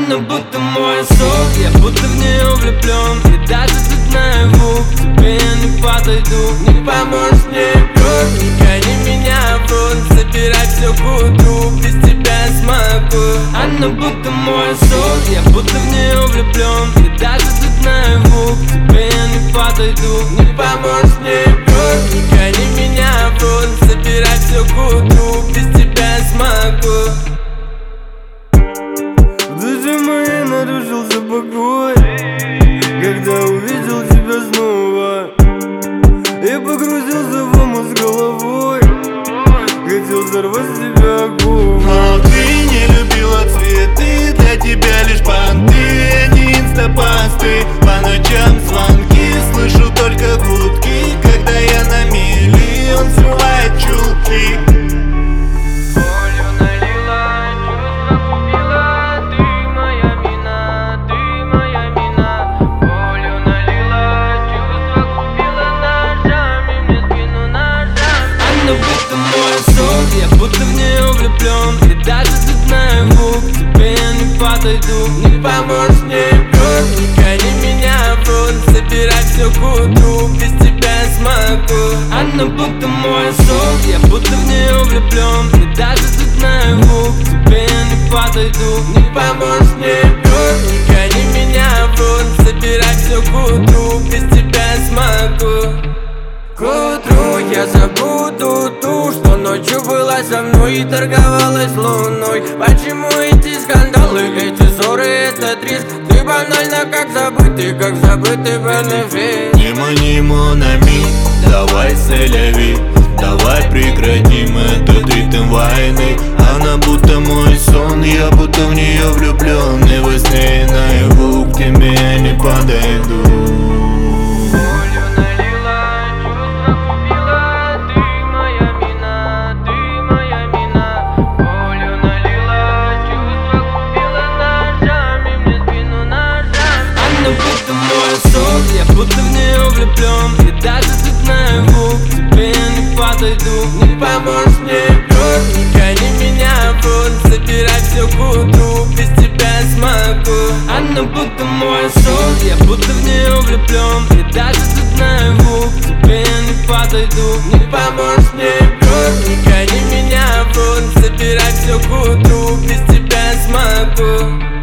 Она будто мой сон, я будто в нее влюблен. И даже тут наяву к тебе я не подойду. Не поможешь мне кровь, не гони меня в рот. Собирай все к утру, без тебя я смогу. Она будто мой сон, я будто в нее влюблен. И даже тут наяву к тебе я не подойду. Не поможешь мне кровь, не гони меня в рот. Собирай все к утру, без тебя я смогу. В душе моей нарушился покой, когда увидел тебя снова. Я погрузился в омут с головой, хотел взорвать себя губы. Но ты не любила цветы, для тебя лишь понты, не инстапосты. По ночам звонки, слышу только гудки. Когда я на мели, он срывает чулки. Я будто в нее влюблен. И даже тут наяву к тебе я не подойду. Не поможешь мне кровь, не гони меня в рот. Собирай все к утру, без тебя я смогу. Она будто мой сон, я будто в нее влюблен. И даже тут наяву к тебе я не подойду. Не поможешь мне кровь, не гони меня в рот. Собирай все к утру, без тебя я смогу. К утру я забуду ту, что ночью была со мной и торговалась луной. Почему эти скандалы, эти ссоры, этот риск? Ты банально как забытый бенефит. Не мани монами, давай сэляви. Давай прекратим этот ритм войны. Она будто мой сон, я будто в нее влюблен. И во сне и наяву к тебе я не подойду. Я будто в нее влюблен. И даже тут наяву к тебе я не подойду. Не поможешь мне кровь, не гони меня в рот. Собирай все к утру, без тебя я смогу. Она будто мой сон, я будто в нее влюблен. И даже тут наяву к тебе я не подойду. Не поможешь мне кровь, не гони меня в рот. Собирай все к утру, без тебя я смогу.